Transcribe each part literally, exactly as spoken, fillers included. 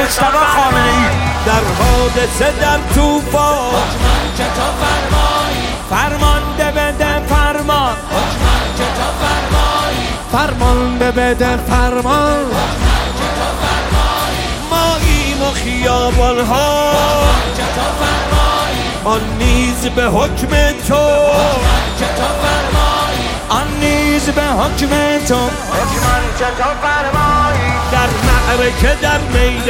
مجتبی خامنه‌ای در حادثه در طوفان حکمم که تو فرمایی فرمانده بده فرمان حکمم که تو فرمایی فرمانده بده فرمان حکمم که تو فرمایی ماییم و خیابان‌ها که تو فرمایی آن نیز به حکم تو که تو فرمایی آن نیز به حکم تو حکمم که تو فرمایی در معرکه در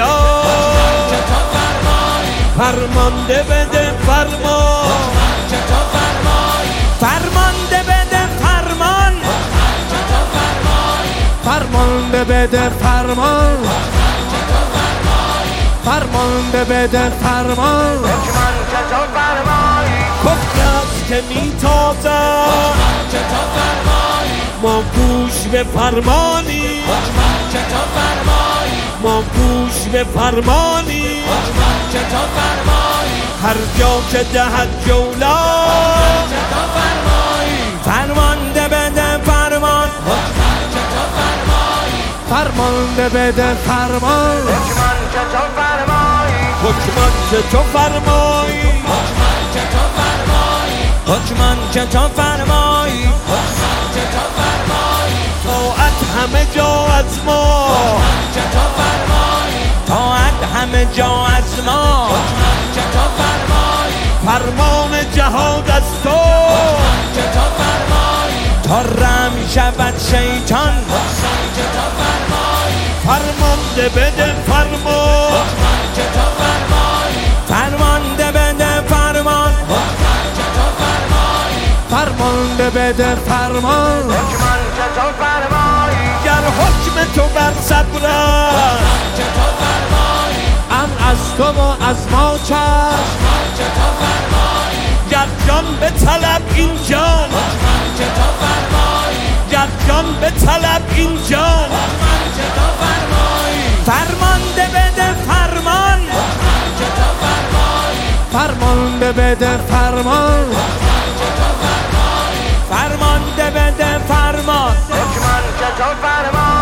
میدان که تو فرمایی فرمانده بده فرمان که تو فرمایی فرمانده بده فرمان که تو فرمایی فرمانده بده فرمان که تو فرمایی فرمانده بده فرمان حکمم که تو فرمایی کفر است که میتازد که تو فرمایی ما گوش به فرمانی حکمم که تو فرمایی ما گوش به فرمانی حکمم که تو فرمایی هر جا که دهد جولا که تو فرمایی فرمانده بده فرمان حکمم که تو فرمایی فرمانده بده فرمان حکمم که تو فرمایی حکمان که تو فرمایی حکمم که تو فرمایی حکمان که تو فرمایی حکمم که تو فرمایی طاعت همه جا از ما که تو فرمایی طاعت همه جا از ما حکمم که تو فرمایی فرمان جهاد از تو که تو فرمایی تا رم شود شیطان حکمم که تو فرمایی فرمانده بده فرمان حکمم که تو فرمایی فرمانده بده فرمان حکمم که تو فرمایی فرمانده بده فرمان حکمم که تو فرمایی گر حکم تو بر صبر است که تو فرمایی ام از تو و از ما چشم که تو فرمایی گر جان به طلب این جان حکمم که تو فرمایی گر جان به طلب این جان حکمم که تو فرمایی فرمانده بده فرمان حکمم که تو فرمایی فرمانده بده فرمان که تو فرمایی فرمانده بده فرمان حکمم که تو فرمایی